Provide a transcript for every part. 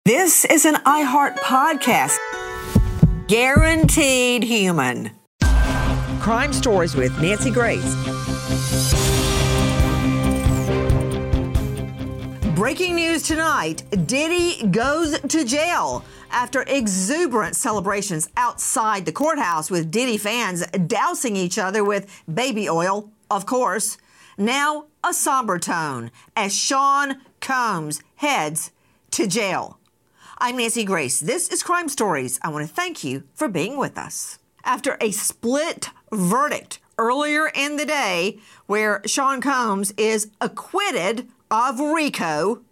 This is an iHeart podcast. Guaranteed human. Crime Stories with Nancy Grace. Breaking news tonight. Diddy goes to jail after exuberant celebrations outside the courthouse with Diddy fans dousing each other with baby oil, of course. Now a somber tone as Sean Combs heads to jail. I'm Nancy Grace. This is Crime Stories. I want to thank you for being with us. After a split verdict earlier in the day where Sean Combs is acquitted of RICO,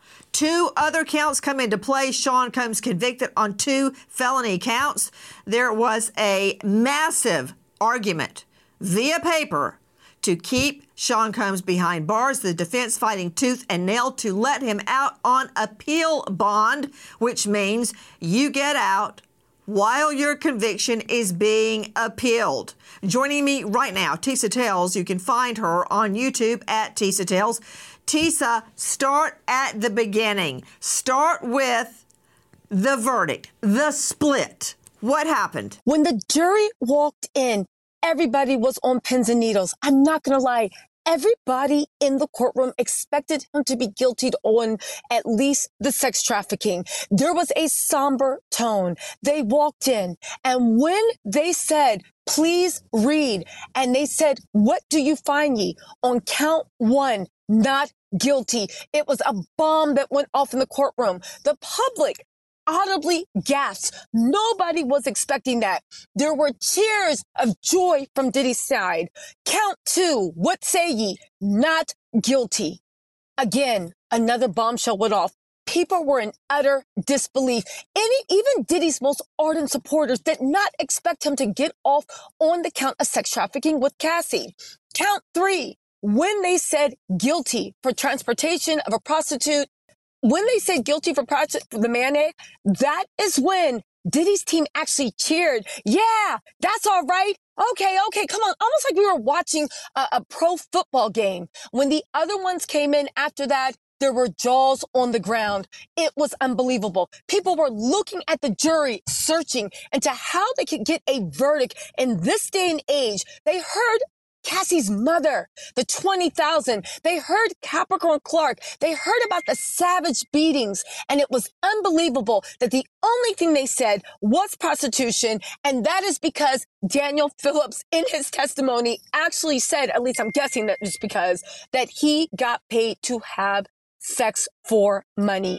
2 other counts come into play. Sean Combs convicted on 2 felony counts. There was a massive argument via paper to keep Sean Combs behind bars, the defense fighting tooth and nail to let him out on appeal bond, which means you get out while your conviction is being appealed. Joining me right now, Tisa Tells. You can find her on YouTube at Tisa Tells. Tisa, start at the beginning. Start with the verdict, the split. What happened? When the jury walked in, everybody was on pins and needles. I'm not going to lie. Everybody in the courtroom expected him to be guilty on at least the sex trafficking. There was a somber tone. They walked in, and when they said, please read, and they said, what do you find ye? On count 1, not guilty. It was a bomb that went off in the courtroom. The public audibly gasped. Nobody was expecting that. There were cheers of joy from Diddy's side. Count 2, what say ye? Not guilty. Again, another bombshell went off. People were in utter disbelief. Even Diddy's most ardent supporters did not expect him to get off on the count of sex trafficking with Cassie. Count 3, when they said guilty for transportation of a prostitute, when they said guilty for the mayonnaise, that is when Diddy's team actually cheered. Yeah, that's all right. Okay, come on. Almost like we were watching a pro football game. When the other ones came in after that, there were jaws on the ground. It was unbelievable. People were looking at the jury, searching into how they could get a verdict in this day and age. They heard Cassie's mother, the 20,000. They heard Capricorn Clark. They heard about the savage beatings. And it was unbelievable that the only thing they said was prostitution. And that is because Daniel Phillips, in his testimony, actually said, at least I'm guessing that just because, that he got paid to have sex for money.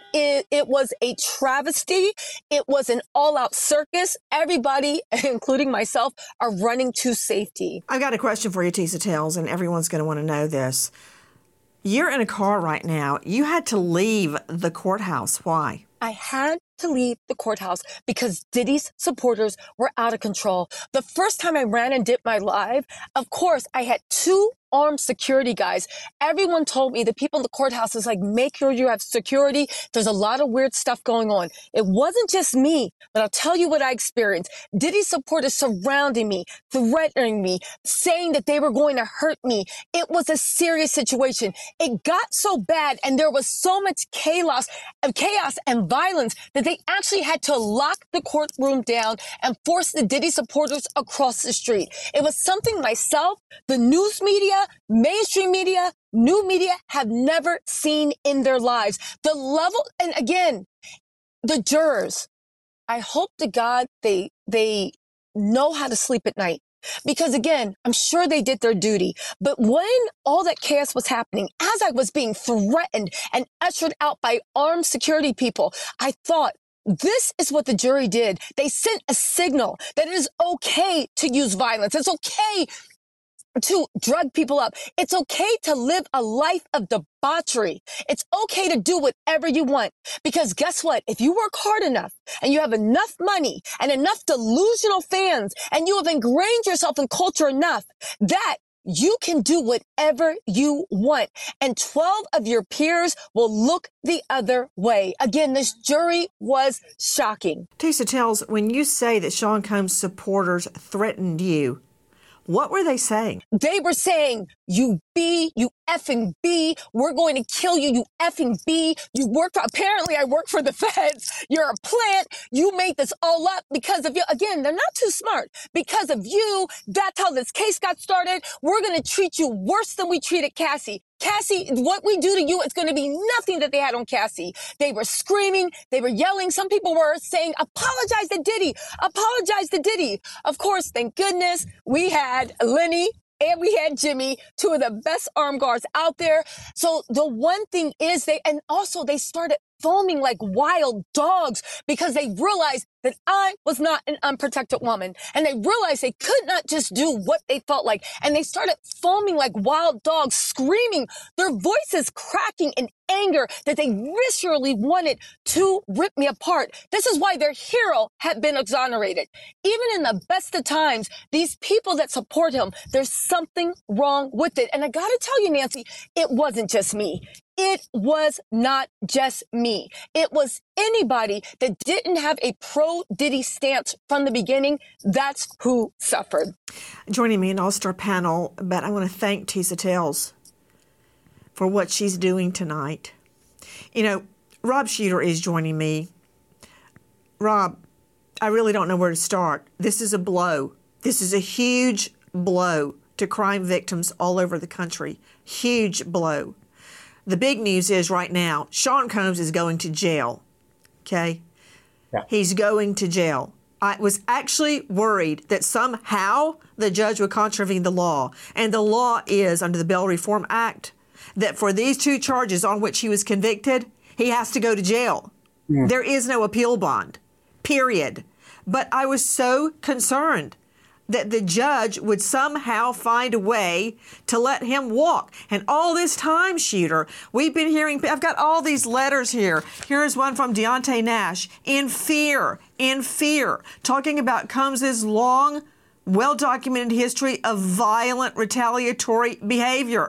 It was a travesty. It was an all-out circus. Everybody, including myself, are running to safety. I've got a question for you, Tisa Tells, and everyone's going to want to know this. You're in a car right now. You had to leave the courthouse. Why? I had to leave the courthouse because Diddy's supporters were out of control. The first time I ran and did my live, of course, I had 2 armed security guys. Everyone told me, the people in the courthouse is like, make sure you have security. There's a lot of weird stuff going on. It wasn't just me, but I'll tell you what I experienced. Diddy's supporters surrounding me, threatening me, saying that they were going to hurt me. It was a serious situation. It got so bad, and there was so much chaos and violence that they actually had to lock the courtroom down and force the Diddy supporters across the street. It was something myself, the news media, mainstream media, new media have never seen in their lives. The level, and again, the jurors, I hope to God they know how to sleep at night. Because again, I'm sure they did their duty. But when all that chaos was happening, as I was being threatened and ushered out by armed security people, I thought, this is what the jury did. They sent a signal that it is okay to use violence. It's okay to drug people up. It's okay to live a life of debauchery. It's okay to do whatever you want. Because guess what? If you work hard enough and you have enough money and enough delusional fans and you have ingrained yourself in culture enough, that you can do whatever you want. And 12 of your peers will look the other way. Again, this jury was shocking. Tisa Tells, when you say that Sean Combs supporters threatened you, What were they saying? They were saying, you effing B, we're going to kill you, you effing B. Apparently I work for the feds. You're a plant. You made this all up because of you. Again, they're not too smart. Because of you, that's how this case got started. We're going to treat you worse than we treated Cassie. Cassie, what we do to you is going to be nothing that they had on Cassie. They were screaming. They were yelling. Some people were saying, apologize to Diddy. Apologize to Diddy. Of course, thank goodness, we had Lenny and we had Jimmy, two of the best armed guards out there. So the one thing is they started foaming like wild dogs because they realized that I was not an unprotected woman. And they realized they could not just do what they felt like. And they started foaming like wild dogs, screaming, their voices cracking in anger that they viscerally wanted to rip me apart. This is why their hero had been exonerated. Even in the best of times, these people that support him, there's something wrong with it. And I got to tell you, Nancy, it wasn't just me. It was not just me. It was anybody that didn't have a pro-Diddy stance from the beginning. That's who suffered. Joining me in all-star panel, but I want to thank Tisa Tells for what she's doing tonight. You know, Rob Shuter is joining me. Rob, I really don't know where to start. This is a blow. This is a huge blow to crime victims all over the country. Huge blow. The big news is right now, Sean Combs is going to jail, okay? Yeah. He's going to jail. I was actually worried that somehow the judge would contravene the law. And the law is, under the Bail Reform Act, that for these two charges on which he was convicted, he has to go to jail. Yeah. There is no appeal bond, period. But I was so concerned that the judge would somehow find a way to let him walk. And all this time, Shuter, we've been hearing, I've got all these letters here. Here's one from Deontay Nash, in fear, talking about Combs's long, well-documented history of violent retaliatory behavior.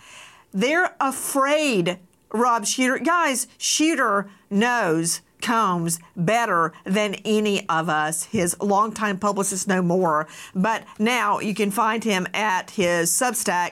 They're afraid, Rob Shuter. Guys, Shuter knows Combs better than any of us. His longtime publicists know more. But now you can find him at his Substack,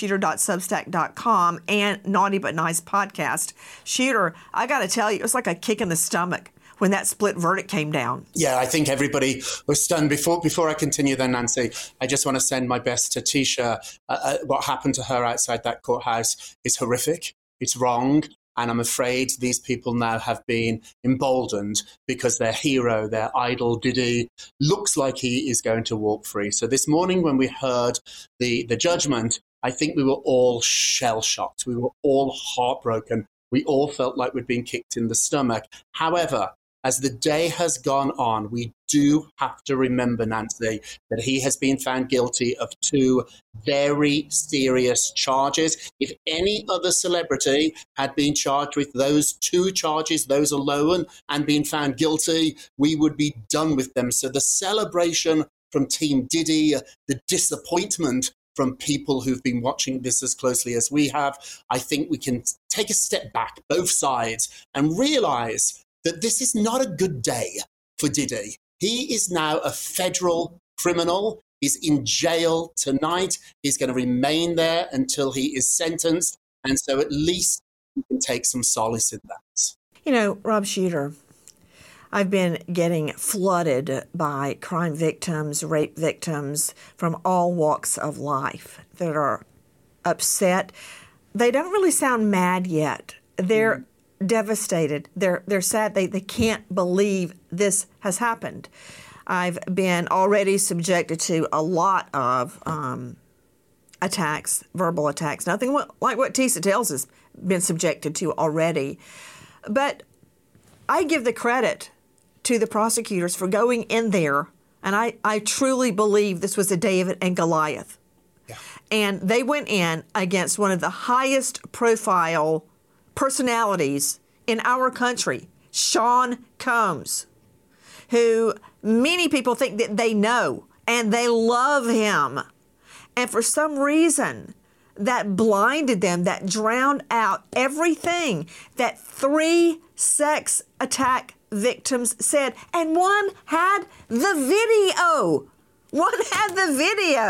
robshuter.substack.com, and Naughty But Nice podcast. Shuter, I got to tell you, it was like a kick in the stomach when that split verdict came down. Yeah, I think everybody was stunned. Before I continue then, Nancy, I just want to send my best to Tisha. What happened to her outside that courthouse is horrific. It's wrong. And I'm afraid these people now have been emboldened because their hero, their idol, Diddy, looks like he is going to walk free. So this morning when we heard the judgment, I think we were all shell-shocked. We were all heartbroken. We all felt like we'd been kicked in the stomach. However, as the day has gone on, we do have to remember, Nancy, that he has been found guilty of two very serious charges. If any other celebrity had been charged with those two charges, those alone, and been found guilty, we would be done with them. So the celebration from Team Diddy, the disappointment from people who've been watching this as closely as we have, I think we can take a step back, both sides, and realize that this is not a good day for Diddy. He is now a federal criminal. He's in jail tonight. He's going to remain there until he is sentenced. And so at least we can take some solace in that. You know, Rob Shuter, I've been getting flooded by crime victims, rape victims from all walks of life that are upset. They don't really sound mad yet. They're devastated. They're sad. They can't believe this has happened. I've been already subjected to a lot of attacks, verbal attacks, nothing like what Tisa Tells has been subjected to already. But I give the credit to the prosecutors for going in there, and I truly believe this was a David and Goliath. Yeah. And they went in against one of the highest profile personalities in our country, Sean Combs, who many people think that they know and they love him. And for some reason, that blinded them, that drowned out everything that 3 sex attack victims said. And one had the video.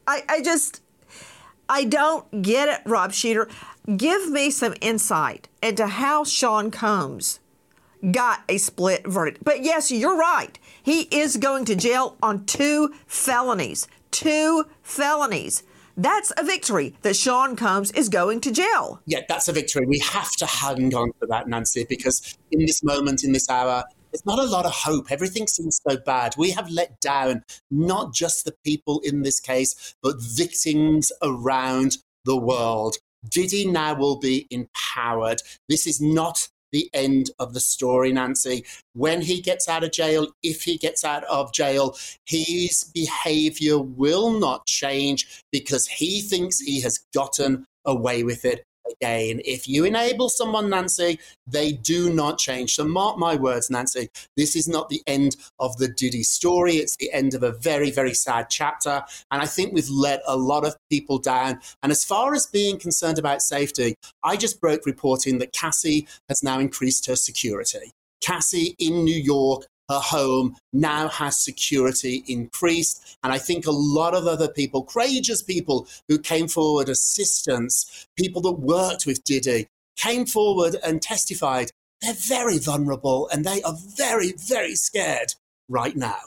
I don't get it, Rob Sheeter. Give me some insight into how Sean Combs got a split verdict. But yes, you're right. He is going to jail on 2 felonies. 2 felonies. That's a victory that Sean Combs is going to jail. Yeah, that's a victory. We have to hang on to that, Nancy, because in this moment, in this hour, there's not a lot of hope. Everything seems so bad. We have let down not just the people in this case, but victims around the world. Diddy now will be empowered. This is not the end of the story, Nancy. When he gets out of jail, if he gets out of jail, his behavior will not change because he thinks he has gotten away with it again. If you enable someone, Nancy, they do not change. So mark my words, Nancy, this is not the end of the Diddy story. It's the end of a very, very sad chapter. And I think we've let a lot of people down. And as far as being concerned about safety, I just broke reporting that Cassie has now increased her security. Cassie in New York, her home, now has security increased. And I think a lot of other people, courageous people who came forward, assistants, people that worked with Diddy, came forward and testified. They're very vulnerable and they are very, very scared right now.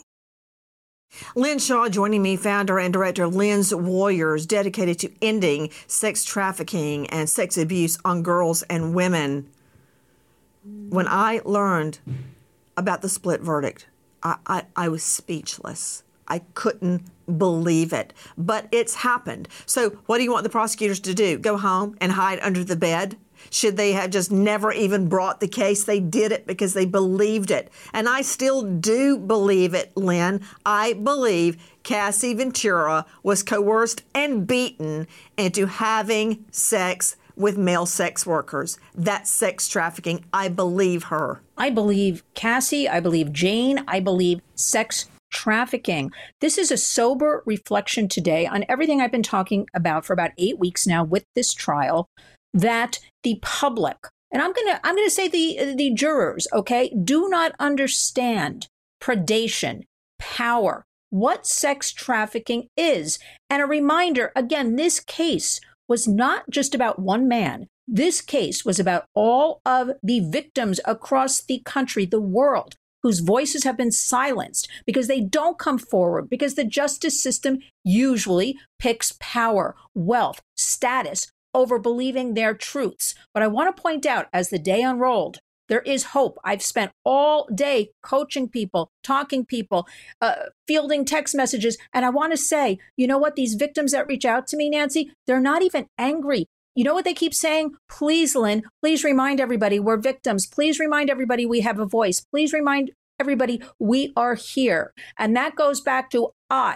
Lynn Shaw joining me, founder and director of Lynn's Warriors, dedicated to ending sex trafficking and sex abuse on girls and women. When I learned about the split verdict, I was speechless. I couldn't believe it. But it's happened. So what do you want the prosecutors to do? Go home and hide under the bed? Should they have just never even brought the case? They did it because they believed it. And I still do believe it, Lynn. I believe Cassie Ventura was coerced and beaten into having sex with male sex workers. That's sex trafficking. I believe her. I believe Cassie. I believe Jane. I believe sex trafficking. This is a sober reflection today on everything I've been talking about for about 8 weeks now with this trial, that the public, and I'm gonna say the jurors, okay, do not understand predation, power, what sex trafficking is. And a reminder, again, this case was not just about one man. This case was about all of the victims across the country, the world, whose voices have been silenced because they don't come forward, because the justice system usually picks power, wealth, status over believing their truths. But I want to point out, as the day unrolled, there is hope. I've spent all day coaching people, talking people, fielding text messages. And I want to say, you know what? These victims that reach out to me, Nancy, they're not even angry. You know what they keep saying? Please, Lynn, please remind everybody we're victims. Please remind everybody we have a voice. Please remind everybody we are here. And that goes back to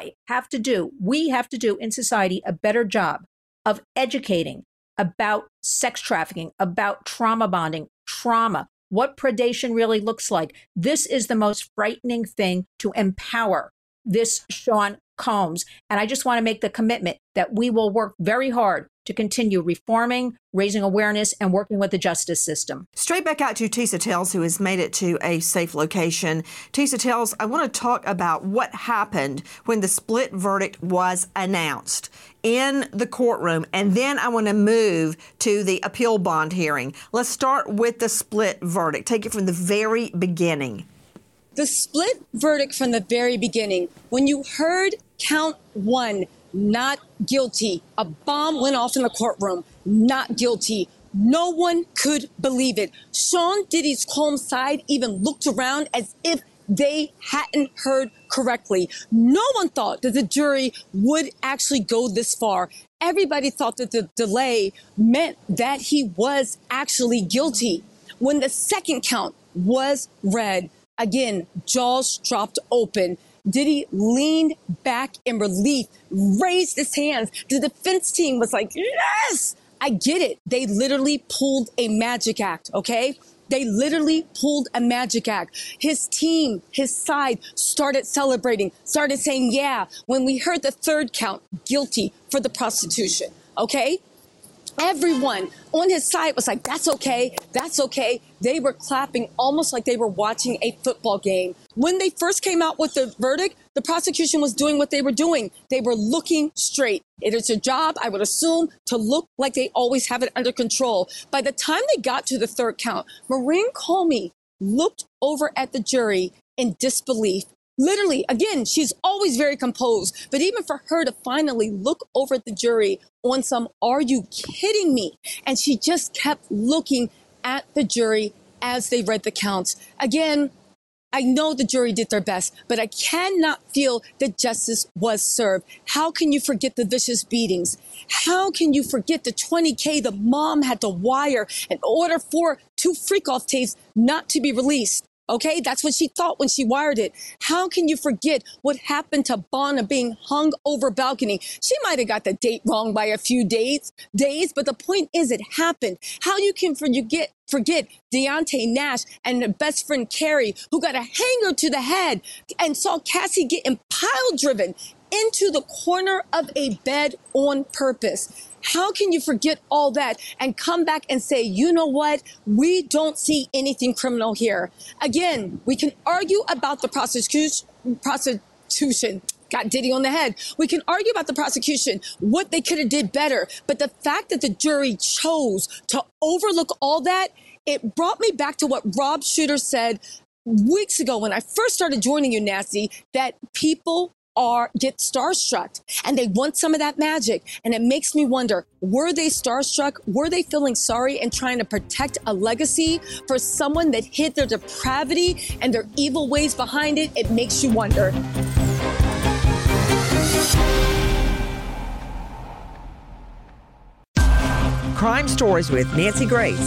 we have to do in society a better job of educating about sex trafficking, about trauma bonding, trauma, what predation really looks like. This is the most frightening thing to empower this Sean Combs. And I just want to make the commitment that we will work very hard to continue reforming, raising awareness, and working with the justice system. Straight back out to Tisa Tells, who has made it to a safe location. Tisa Tells, I want to talk about what happened when the split verdict was announced in the courtroom, and then I want to move to the appeal bond hearing. Let's start with the split verdict. Take it from the very beginning. The split verdict from the very beginning, when you heard count one, not guilty, a bomb went off in the courtroom, not guilty. No one could believe it. Sean Diddy's Combs side even looked around as if they hadn't heard correctly. No one thought that the jury would actually go this far. Everybody thought that the delay meant that he was actually guilty. When the second count was read, again, jaws dropped open. Diddy leaned back in relief, raised his hands. The defense team was like, yes, I get it. They literally pulled a magic act, okay? They literally pulled a magic act. His team, his side started celebrating, started saying, yeah, when we heard the third count, guilty for the prostitution, okay? Everyone on his side was like, that's okay, that's okay. They were clapping almost like they were watching a football game. When they first came out with the verdict, the prosecution was doing what they were doing. They were looking straight. It is a job, I would assume, to look like they always have it under control. By the time they got to the third count, Maureen Comey looked over at the jury in disbelief. Literally, again, she's always very composed, but even for her to finally look over at the jury on some, are you kidding me? And she just kept looking at the jury as they read the counts. Again, I know the jury did their best, but I cannot feel that justice was served. How can you forget the vicious beatings? How can you forget the $20K the mom had to wire in order for 2 freak-off tapes not to be released? Okay, that's what she thought when she wired it. How can you forget what happened to Bonna being hung over balcony? She might have got the date wrong by a few days, but the point is it happened. How you can forget Deontay Nash and her best friend Carrie, who got a hanger to the head and saw Cassie getting pile driven into the corner of a bed on purpose. How can you forget all that and come back and say, you know what? We don't see anything criminal here. Again, we can argue about the prosecution. Got Diddy on the head. We can argue about the prosecution, what they could have did better. But the fact that the jury chose to overlook all that, it brought me back to what Rob Shooter said weeks ago when I first started joining you, Nasty, that people get starstruck and they want some of that magic. And it makes me wonder, were they starstruck? Were they feeling sorry and trying to protect a legacy for someone that hid their depravity and their evil ways behind it? It makes you wonder. Crime Stories with Nancy Grace.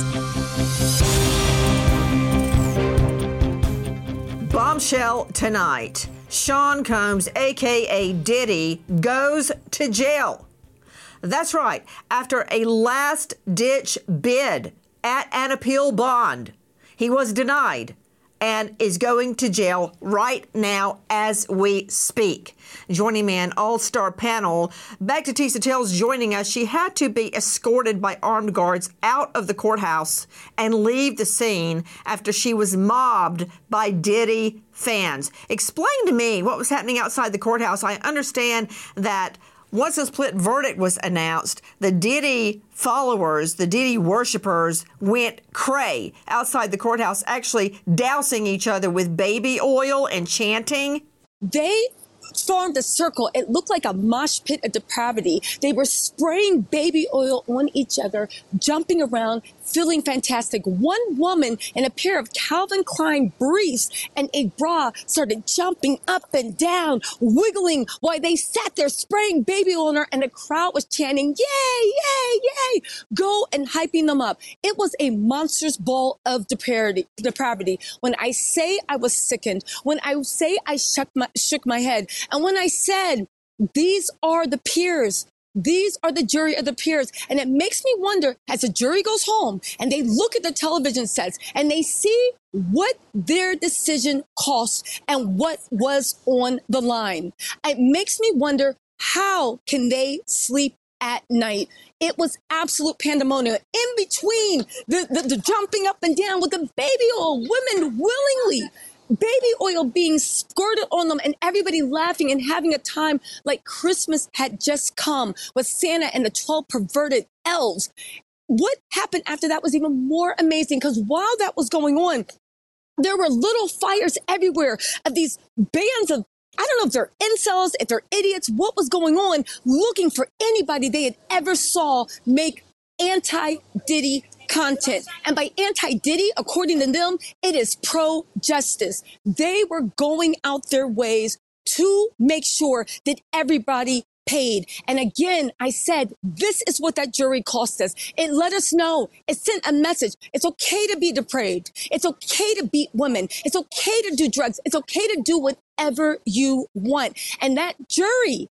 Bombshell tonight. Sean Combs, a.k.a. Diddy, goes to jail. That's right. After a last-ditch bid at an appeal bond, he was denied and is going to jail right now as we speak. Joining me an all-star panel, Baptista Tales joining us. She had to be escorted by armed guards out of the courthouse and leave the scene after she was mobbed by Diddy fans. Explain to me what was happening outside the courthouse. I understand that once the split verdict was announced, the Diddy followers, the Diddy worshipers went cray outside the courthouse, actually dousing each other with baby oil and chanting. They formed a circle. It looked like a mosh pit of depravity. They were spraying baby oil on each other, jumping around, feeling fantastic. One woman in a pair of Calvin Klein briefs and a bra started jumping up and down, wiggling while they sat there spraying baby oil on her, and the crowd was chanting, yay, yay, yay, go, and hyping them up. It was a monstrous ball of depravity. When I say I was sickened, when I say I shook my head, and when I said, these are the peers, these are the jury of the peers. And it makes me wonder, as the jury goes home and they look at the television sets and they see what their decision cost and what was on the line. It makes me wonder, how can they sleep at night? It was absolute pandemonium. In between the jumping up and down with the baby oil, women willingly, baby oil being squirted on them, and everybody laughing and having a time like Christmas had just come with Santa and the 12 perverted elves. What happened after that was even more amazing, because while that was going on, there were little fires everywhere of these bands of, I don't know if they're incels, if they're idiots, what was going on, looking for anybody they had ever saw make anti-Diddy content. And by anti-Diddy, according to them, it is pro-justice. They were going out their ways to make sure that everybody paid. And again, I said, this is what that jury cost us. It let us know. It sent a message. It's okay to be depraved. It's okay to beat women. It's okay to do drugs. It's okay to do whatever you want. And that jury,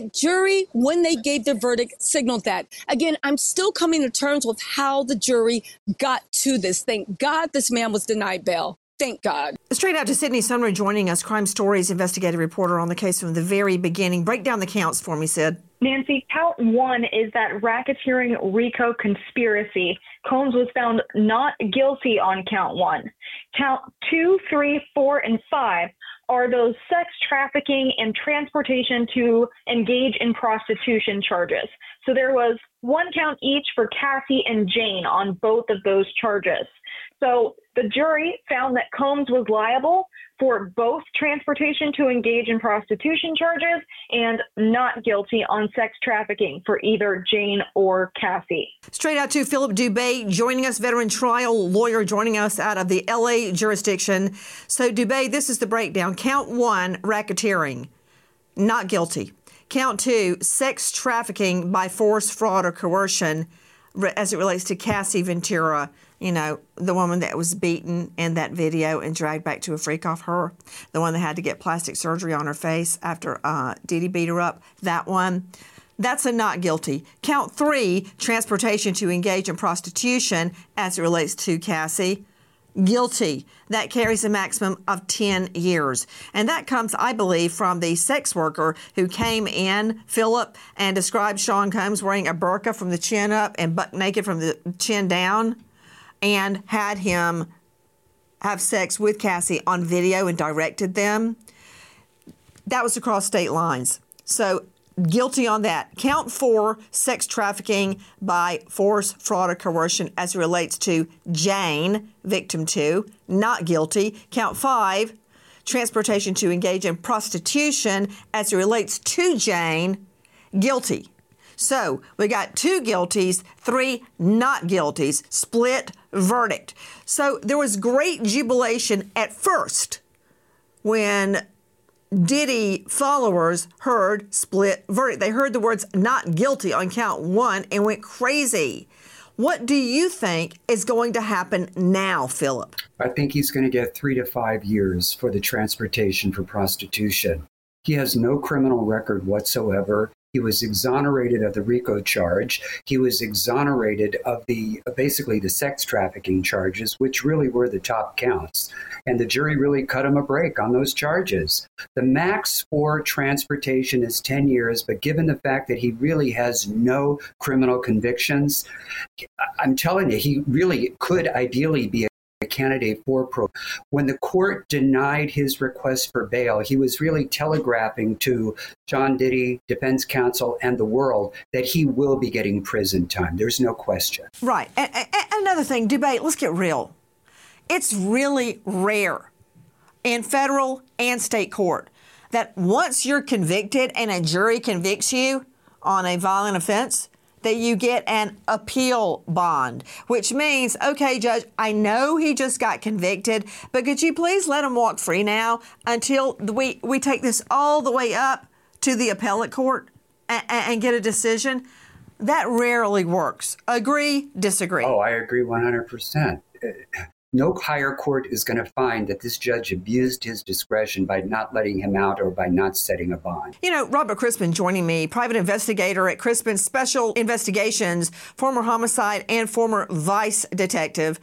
when they gave their verdict, signaled that. Again, I'm still coming to terms with how the jury got to this. Thank God this man was denied bail. Thank God. Straight out to Sydney Sunray joining us, Crime Stories investigative reporter on the case from the very beginning. Break down the counts for me, Sid. Nancy, count one is that racketeering RICO conspiracy. Combs was found not guilty on count one. Count 2, 3, 4, and 5 are those sex trafficking and transportation to engage in prostitution charges. So there was one count each for Cassie and Jane on both of those charges. So the jury found that Combs was liable for both transportation to engage in prostitution charges and not guilty on sex trafficking for either Jane or Cassie. Straight out to Philip Dubé joining us, veteran trial lawyer joining us out of the LA jurisdiction. So Dubé, this is the breakdown. Count one, racketeering, not guilty. Count two, sex trafficking by force, fraud, or coercion as it relates to Cassie Ventura, you know, the woman that was beaten in that video and dragged back to a freak off her, the one that had to get plastic surgery on her face after Diddy beat her up, that one. That's a not guilty. Count three, transportation to engage in prostitution as it relates to Cassie. Guilty. That carries a maximum of 10 years. And that comes, I believe, from the sex worker who came in, Philip, and described Sean Combs wearing a burqa from the chin up and buck naked from the chin down, and had him have sex with Cassie on video and directed them. That was across state lines. So guilty on that. Count four, sex trafficking by force, fraud, or coercion as it relates to Jane, victim two, not guilty. Count five, transportation to engage in prostitution as it relates to Jane, guilty. So we got two guilties, three not guilties, split verdict. So there was great jubilation at first when Diddy followers heard split verdict. They heard the words not guilty on count one and went crazy. What do you think is going to happen now, Philip? I think he's going to get 3 to 5 years for the transportation for prostitution. He has no criminal record whatsoever. He was exonerated of the RICO charge. He was exonerated of basically the sex trafficking charges, which really were the top counts. And the jury really cut him a break on those charges. The max for transportation is 10 years, but given the fact that he really has no criminal convictions, I'm telling you, he really could ideally be a candidate for parole. When the court denied his request for bail, he was really telegraphing to John Diddy, defense counsel, and the world that he will be getting prison time. There's no question. Right. And another thing, debate, let's get real. It's really rare in federal and state court that once you're convicted and a jury convicts you on a violent offense, that you get an appeal bond, which means, okay, Judge, I know he just got convicted, but could you please let him walk free now until we take this all the way up to the appellate court and get a decision? That rarely works. Agree, disagree? Oh, I agree 100%. No higher court is going to find that this judge abused his discretion by not letting him out or by not setting a bond. You know, Robert Crispin joining me, private investigator at Crispin Special Investigations, former homicide and former vice detective.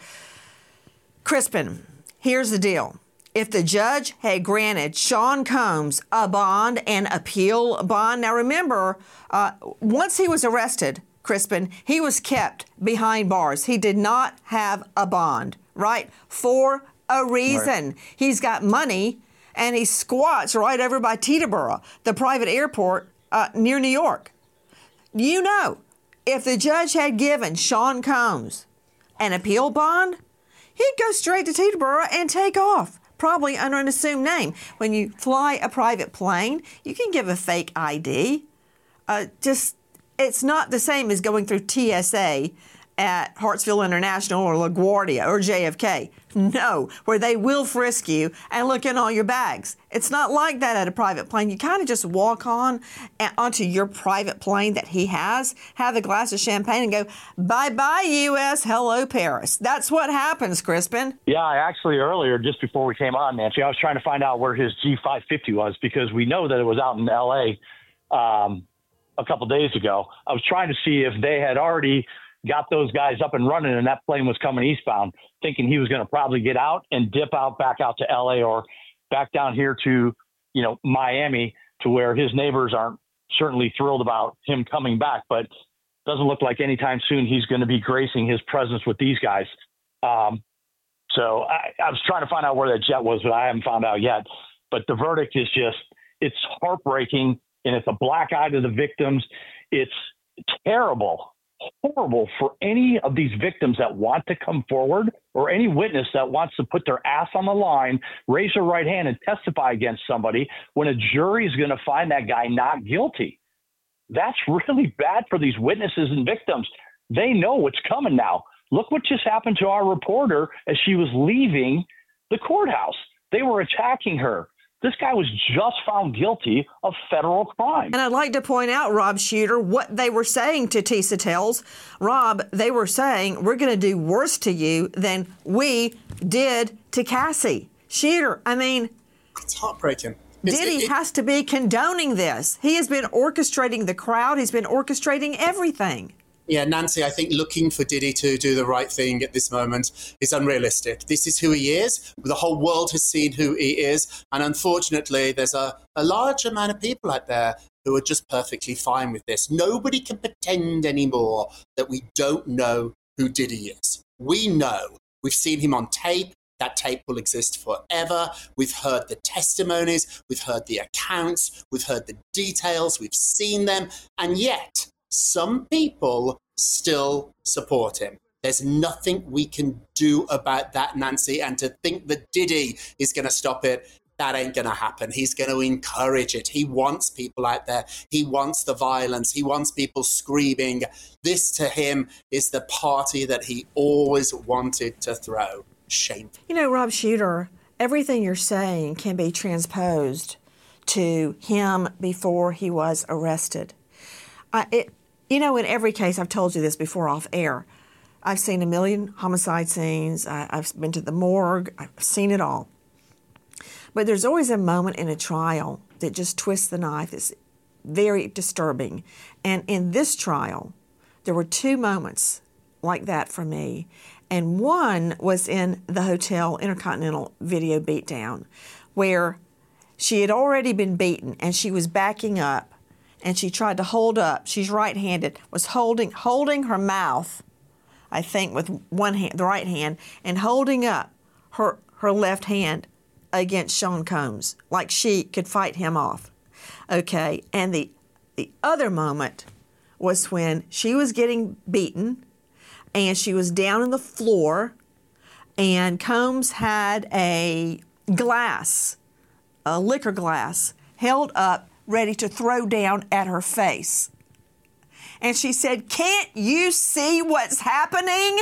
Crispin, here's the deal. If the judge had granted Sean Combs a bond and appeal bond, now remember, once he was arrested, Crispin, he was kept behind bars. He did not have a bond. Right? For a reason. Right. He's got money and he squats right over by Teterboro, the private airport near New York. You know, if the judge had given Sean Combs an appeal bond, he'd go straight to Teterboro and take off, probably under an assumed name. When you fly a private plane, you can give a fake ID. It's not the same as going through TSA at Hartsfield International or LaGuardia or JFK. No, where they will frisk you and look in all your bags. It's not like that at a private plane. You kind of just walk onto your private plane that he has, have a glass of champagne and go, bye-bye, U.S., hello, Paris. That's what happens, Crispin. Yeah, I actually earlier, just before we came on, Nancy, I was trying to find out where his G550 was because we know that it was out in L.A. A couple days ago. I was trying to see if they had already got those guys up and running and that plane was coming eastbound, thinking he was going to probably get out and dip out back out to LA or back down here to, Miami, to where his neighbors aren't certainly thrilled about him coming back, but doesn't look like anytime soon he's going to be gracing his presence with these guys. So I was trying to find out where that jet was, but I haven't found out yet. But the verdict is it's heartbreaking, and it's a black eye to the victims. It's terrible, horrible for any of these victims that want to come forward, or any witness that wants to put their ass on the line, raise their right hand and testify against somebody when a jury is going to find that guy not guilty. That's really bad for these witnesses and victims. They know what's coming now. Look what just happened to our reporter as she was leaving the courthouse. They were attacking her. This guy was just found guilty of federal crime. And I'd like to point out, Rob Shooter, what they were saying to Tisa Tells. Rob, they were saying, we're going to do worse to you than we did to Cassie. Shooter, I mean, it's heartbreaking. Diddy has to be condoning this. He has been orchestrating the crowd. He's been orchestrating everything. Yeah, Nancy, I think looking for Diddy to do the right thing at this moment is unrealistic. This is who he is. The whole world has seen who he is. And unfortunately, there's a large amount of people out there who are just perfectly fine with this. Nobody can pretend anymore that we don't know who Diddy is. We know. We've seen him on tape. That tape will exist forever. We've heard the testimonies. We've heard the accounts. We've heard the details. We've seen them. And yet, some people still support him. There's nothing we can do about that, Nancy. And to think that Diddy is going to stop it, that ain't going to happen. He's going to encourage it. He wants people out there. He wants the violence. He wants people screaming. This to him is the party that he always wanted to throw. Shame. You know, Rob Shooter, everything you're saying can be transposed to him before he was arrested. You know, in every case, I've told you this before off air, I've seen a million homicide scenes. I've been to the morgue. I've seen it all. But there's always a moment in a trial that just twists the knife. It's very disturbing. And in this trial, there were two moments like that for me. And one was in the Hotel Intercontinental video beatdown, where she had already been beaten and she was backing up. And she tried to hold up. She's right-handed. Was holding her mouth, I think, with one hand, the right hand, and holding up her left hand against Sean Combs, like she could fight him off. Okay, and the other moment was when she was getting beaten, and she was down on the floor, and Combs had a liquor glass, held up, ready to throw down at her face. And she said, "Can't you see what's happening?"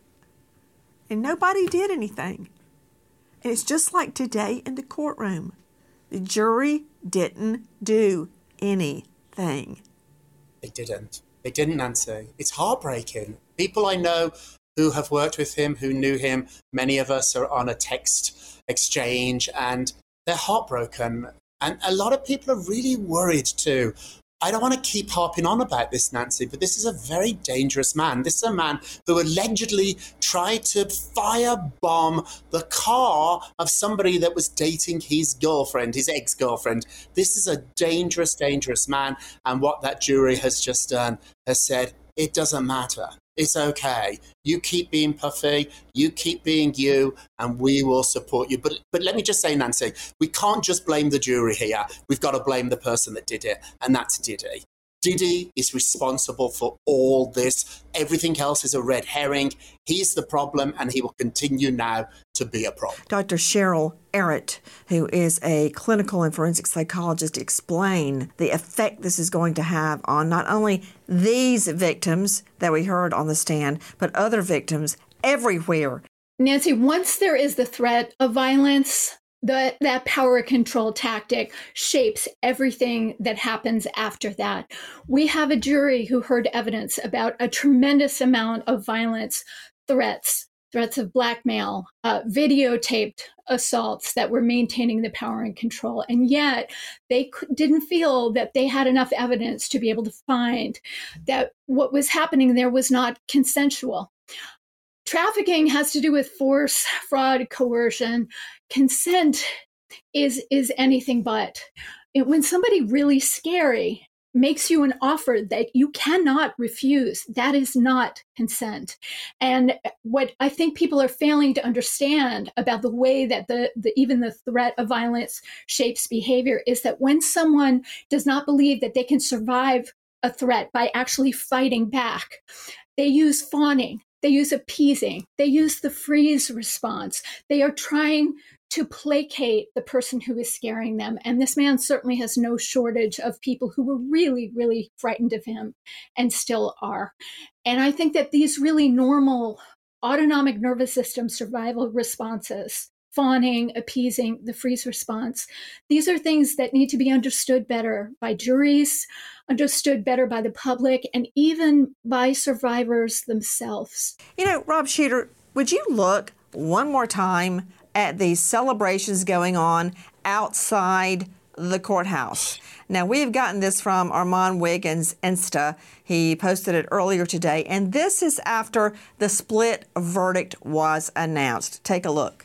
And nobody did anything. And it's just like today in the courtroom. The jury didn't do anything. They didn't. They didn't, Nancy. It's heartbreaking. People I know who have worked with him, who knew him, many of us are on a text exchange, and they're heartbroken. And a lot of people are really worried too. I don't want to keep harping on about this, Nancy, but this is a very dangerous man. This is a man who allegedly tried to firebomb the car of somebody that was dating his girlfriend, his ex-girlfriend. This is a dangerous, dangerous man. And what that jury has just done has said, it doesn't matter. It's okay. You keep being Puffy, you keep being you, and we will support you. But let me just say, Nancy, we can't just blame the jury here. We've got to blame the person that did it, and that's Diddy. Diddy is responsible for all this. Everything else is a red herring. He's the problem, and he will continue now to be a problem. Dr. Cheryl Arrett, who is a clinical and forensic psychologist, explained the effect this is going to have on not only these victims that we heard on the stand, but other victims everywhere. Nancy, once there is the threat of violence, that power control tactic shapes everything that happens after that. We have a jury who heard evidence about a tremendous amount of violence, threats of blackmail, videotaped assaults that were maintaining the power and control. And yet they didn't feel that they had enough evidence to be able to find that what was happening there was not consensual. Trafficking has to do with force, fraud, coercion. Consent is anything but. When somebody really scary makes you an offer that you cannot refuse. That is not consent. And what I think people are failing to understand about the way that even the threat of violence shapes behavior is that when someone does not believe that they can survive a threat by actually fighting back, they use fawning, they use appeasing, they use the freeze response. They are trying to placate the person who is scaring them. And this man certainly has no shortage of people who were really, really frightened of him and still are. And I think that these really normal autonomic nervous system survival responses, fawning, appeasing, the freeze response, these are things that need to be understood better by juries, understood better by the public, and even by survivors themselves. You know, Rob Shuter, would you look one more time at these celebrations going on outside the courthouse? Now, we have gotten this from Armand Wiggins' Insta. He posted it earlier today, and this is after the split verdict was announced. Take a look.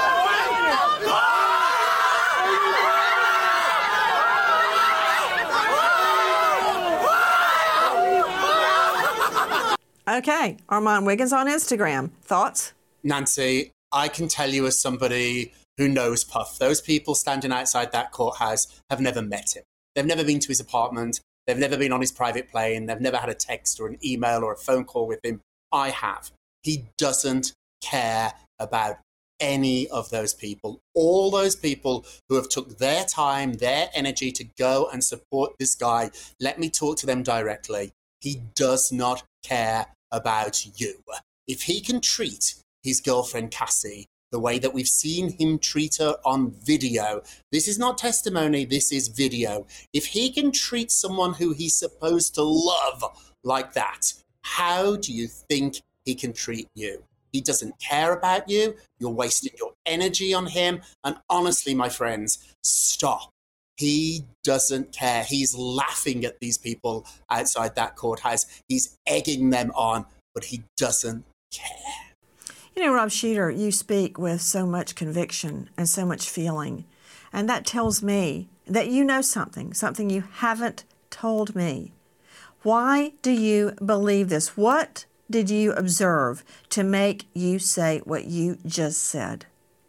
Okay, Armand Wiggins on Instagram. Thoughts? Nancy, I can tell you as somebody who knows Puff, those people standing outside that courthouse have never met him. They've never been to his apartment. They've never been on his private plane. They've never had a text or an email or a phone call with him. I have. He doesn't care about any of those people. All those people who have took their time, their energy to go and support this guy, let me talk to them directly. He does not care about you. If he can treat his girlfriend Cassie the way that we've seen him treat her on video, this is not testimony, this is video. If he can treat someone who he's supposed to love like that, how do you think he can treat you? He doesn't care about you. You're wasting your energy on him. And honestly, my friends, stop. He doesn't care. He's laughing at these people outside that courthouse. He's egging them on, but he doesn't care. You know, Rob Shuter, you speak with so much conviction and so much feeling. And that tells me that you know something you haven't told me. Why do you believe this? What did you observe to make you say what you just said?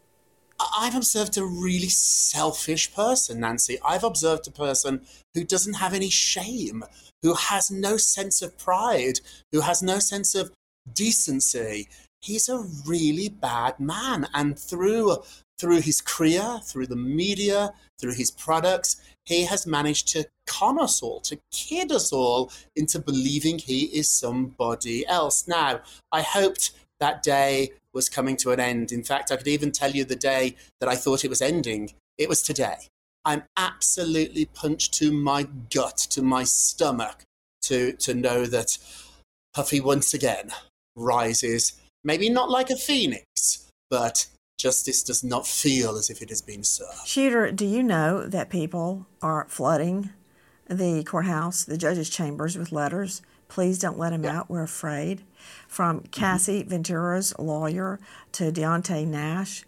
I've observed a really selfish person, Nancy. I've observed a person who doesn't have any shame, who has no sense of pride, who has no sense of decency. He's a really bad man. And through his career, through the media, through his products, he has managed to con us all, to kid us all into believing he is somebody else. Now, I hoped that day was coming to an end. In fact, I could even tell you the day that I thought it was ending. It was today. I'm absolutely punched to my gut, to my stomach, to know that Puffy once again rises, maybe not like a phoenix, but justice does not feel as if it has been served. Shuter, do you know that people are flooding the courthouse, the judges' chambers with letters? Please don't let him out. We're afraid. From Cassie Ventura's lawyer to Deontay Nash,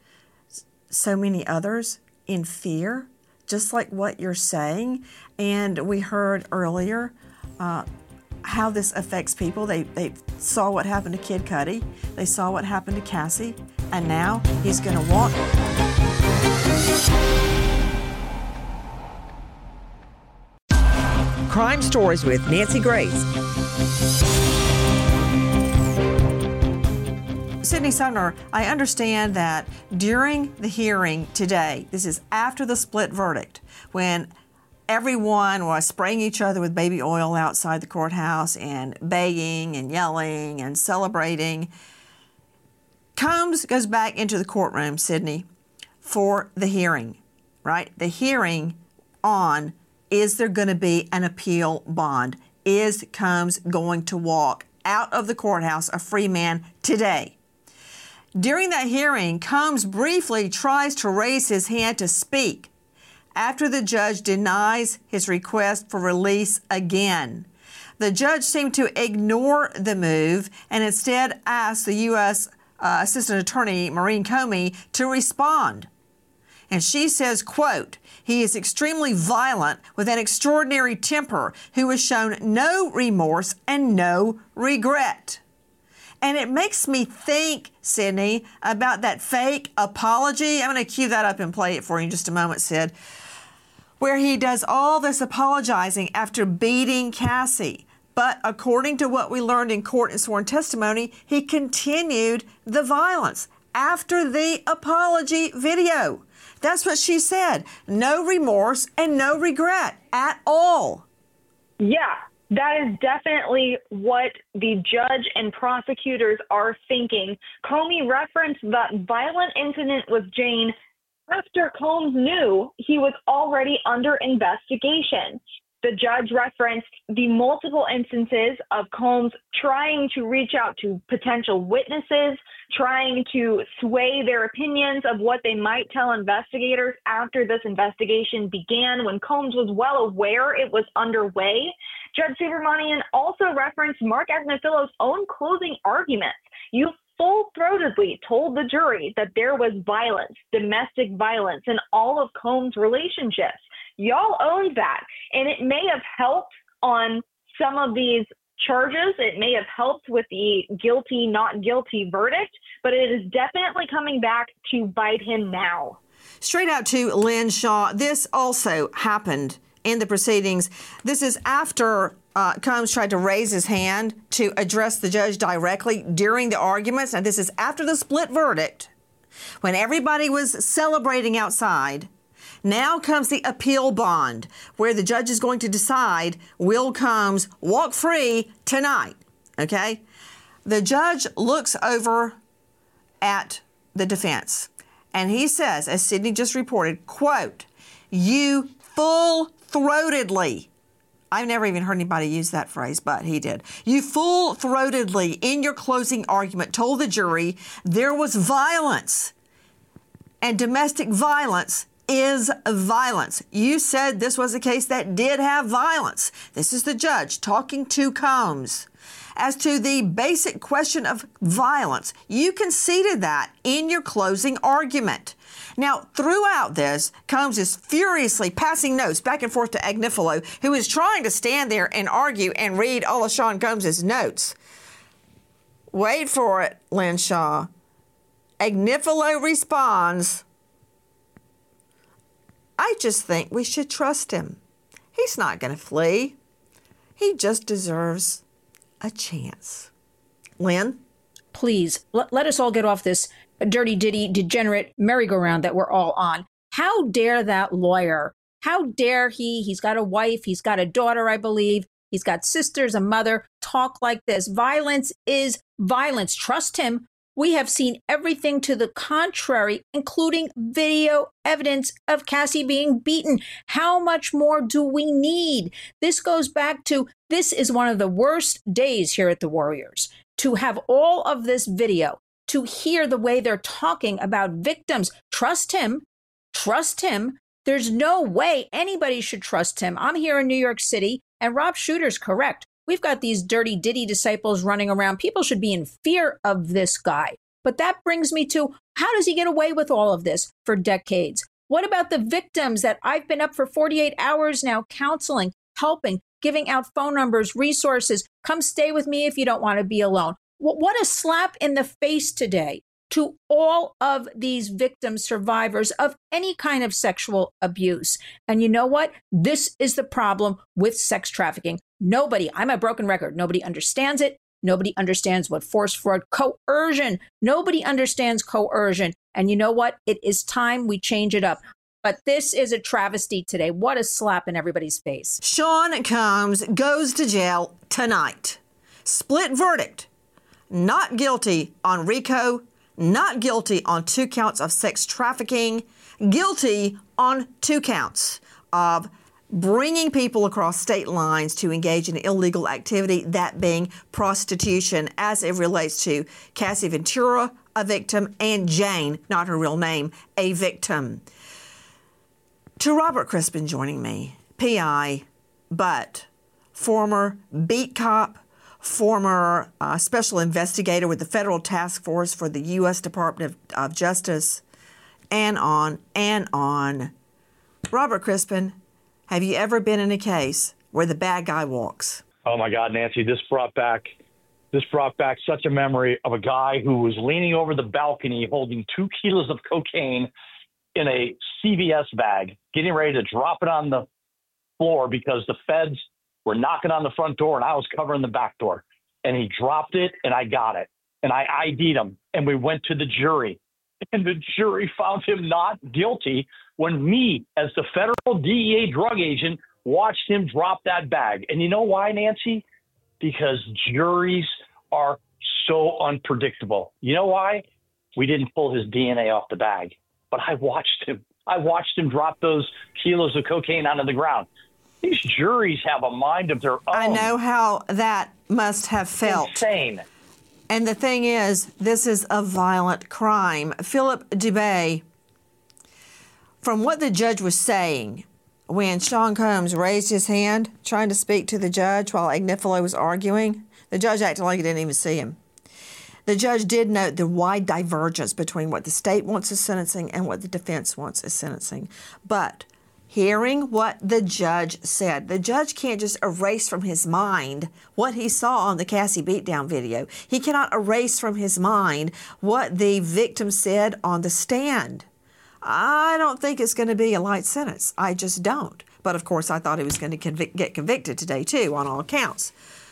so many others in fear, just like what you're saying. And we heard earlier how this affects people. They saw what happened to Kid Cudi. They saw what happened to Cassie. And now he's going to walk. Crime Stories with Nancy Grace. Sydney Sumner, I understand that during the hearing today, this is after the split verdict, when everyone was spraying each other with baby oil outside the courthouse and begging and yelling and celebrating, Combs goes back into the courtroom, Sydney, for the hearing, right? The hearing on, is there going to be an appeal bond? Is Combs going to walk out of the courthouse a free man today? During that hearing, Combs briefly tries to raise his hand to speak after the judge denies his request for release again. The judge seemed to ignore the move and instead asked the U.S. Assistant Attorney Maureen Comey to respond. And she says, quote, "He is extremely violent with an extraordinary temper who has shown no remorse and no regret." And it makes me think, Sydney, about that fake apology. I'm going to cue that up and play it for you in just a moment, Sid, where he does all this apologizing after beating Cassie. But according to what we learned in court and sworn testimony, he continued the violence after the apology video. That's what she said. No remorse and no regret at all. Yeah, that is definitely what the judge and prosecutors are thinking. Comey referenced that violent incident with Jane after Combs knew he was already under investigation. The judge referenced the multiple instances of Combs trying to reach out to potential witnesses, trying to sway their opinions of what they might tell investigators after this investigation began, when Combs was well aware it was underway. Judge Subramanian also referenced Mark Agnifilos's own closing arguments. You full-throatedly told the jury that there was violence, domestic violence, in all of Combs' relationships. Y'all owned that, and it may have helped on some of these charges. It may have helped with the guilty, not guilty verdict, but it is definitely coming back to bite him now. Straight out to Lynn Shaw, this also happened in the proceedings. This is after Combs tried to raise his hand to address the judge directly during the arguments. And this is after the split verdict, when everybody was celebrating outside. Now comes the appeal bond, where the judge is going to decide, will Combs walk free tonight? Okay? The judge looks over at the defense, and he says, as Sydney just reported, quote, "You full-throatedly," I've never even heard anybody use that phrase, but he did. "You full-throatedly, in your closing argument, told the jury there was violence, and domestic violence is violence. You said this was a case that did have violence." This is the judge talking to Combs. "As to the basic question of violence, you conceded that in your closing argument." Now, throughout this, Combs is furiously passing notes back and forth to Agnifilo, who is trying to stand there and argue and read all of Sean Combs' notes. Wait for it, Lynn Shaw. Agnifilo responds, "I just think we should trust him. He's not going to flee. He just deserves a chance." Lynn? Please, let us all get off this dirty ditty degenerate merry-go-round that we're all on. How dare that lawyer? How dare he? He's got a wife. He's got a daughter, I believe. He's got sisters, a mother. Talk like this. Violence is violence. Trust him. We have seen everything to the contrary, including video evidence of Cassie being beaten. How much more do we need? This goes back to, this is one of the worst days here at the Warriors. To have all of this video, to hear the way they're talking about victims. Trust him. Trust him. There's no way anybody should trust him. I'm here in New York City, and Rob Shooter's correct. We've got these dirty ditty disciples running around. People should be in fear of this guy. But that brings me to, how does he get away with all of this for decades? What about the victims that I've been up for 48 hours now counseling, helping, giving out phone numbers, resources? Come stay with me if you don't want to be alone. What a slap in the face today to all of these victims, survivors of any kind of sexual abuse. And you know what? This is the problem with sex trafficking. Nobody, I'm a broken record, nobody understands it. Nobody understands what force, fraud, coercion. Nobody understands coercion. And you know what? It is time we change it up. But this is a travesty today. What a slap in everybody's face. Sean Combs goes to jail tonight. Split verdict. Not guilty on RICO, not guilty on 2 counts of sex trafficking, guilty on 2 counts of bringing people across state lines to engage in illegal activity, that being prostitution, as it relates to Cassie Ventura, a victim, and Jane, not her real name, a victim. To Robert Crispin joining me, PI, but former beat cop, former special investigator with the Federal Task Force for the U.S. Department of Justice, and on and on. Robert Crispin, have you ever been in a case where the bad guy walks? Oh my God, Nancy, this brought back such a memory of a guy who was leaning over the balcony holding 2 kilos of cocaine in a CVS bag, getting ready to drop it on the floor because the feds were knocking on the front door and I was covering the back door. And he dropped it and I got it. And I ID'd him and we went to the jury. And the jury found him not guilty when me, as the federal DEA drug agent, watched him drop that bag. And you know why, Nancy? Because juries are so unpredictable. You know why? We didn't pull his DNA off the bag, but I watched him. I watched him drop those kilos of cocaine onto the ground. These juries have a mind of their own. I know how that must have felt. Insane. And the thing is, this is a violent crime. Philip Dubé, from what the judge was saying, when Sean Combs raised his hand trying to speak to the judge while Agnifilo was arguing, the judge acted like he didn't even see him. The judge did note the wide divergence between what the state wants as sentencing and what the defense wants as sentencing. But hearing what the judge said, the judge can't just erase from his mind what he saw on the Cassie beatdown video. He cannot erase from his mind what the victim said on the stand. I don't think it's going to be a light sentence. I just don't. But of course, I thought he was going to get convicted today, too, on all accounts.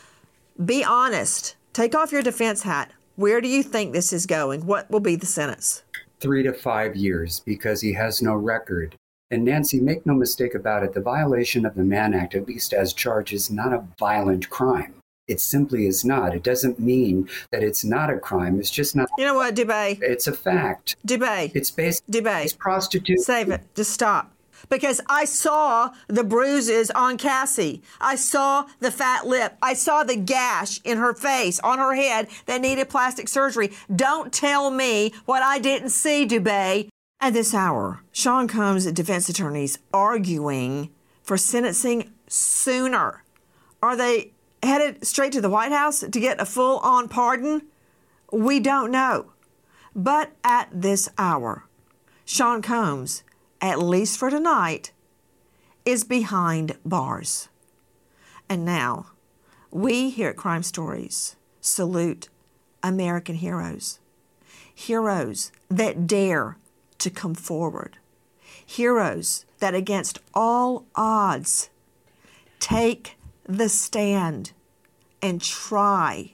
Be honest. Take off your defense hat. Where do you think this is going? What will be the sentence? 3 to 5 years, because he has no record. And Nancy, make no mistake about it, the violation of the Mann Act, at least as charged, is not a violent crime. It simply is not. It doesn't mean that it's not a crime. It's just not. You know what, Dubé? It's a fact. Dubé. It's based. Dubé. It's prostitution. Save it. Just stop. Because I saw the bruises on Cassie. I saw the fat lip. I saw the gash in her face, on her head, that needed plastic surgery. Don't tell me what I didn't see, Dubé. At this hour, Sean Combs' defense attorneys arguing for sentencing sooner. Are they headed straight to the White House to get a full-on pardon? We don't know. But at this hour, Sean Combs, at least for tonight, is behind bars. And now, we here at Crime Stories salute American heroes. Heroes that dare to come forward. Heroes that against all odds take the stand and try,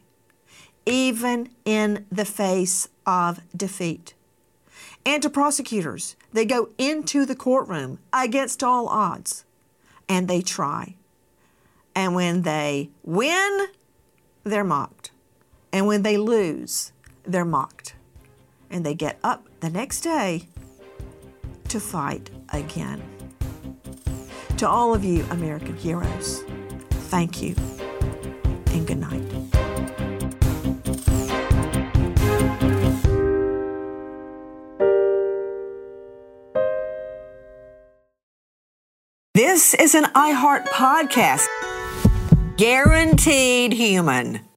even in the face of defeat. And to prosecutors, they go into the courtroom against all odds, and they try. And when they win, they're mocked. And when they lose, they're mocked. And they get up the next day to fight again. To all of you American heroes, thank you and good night. This is an iHeart podcast. Guaranteed human.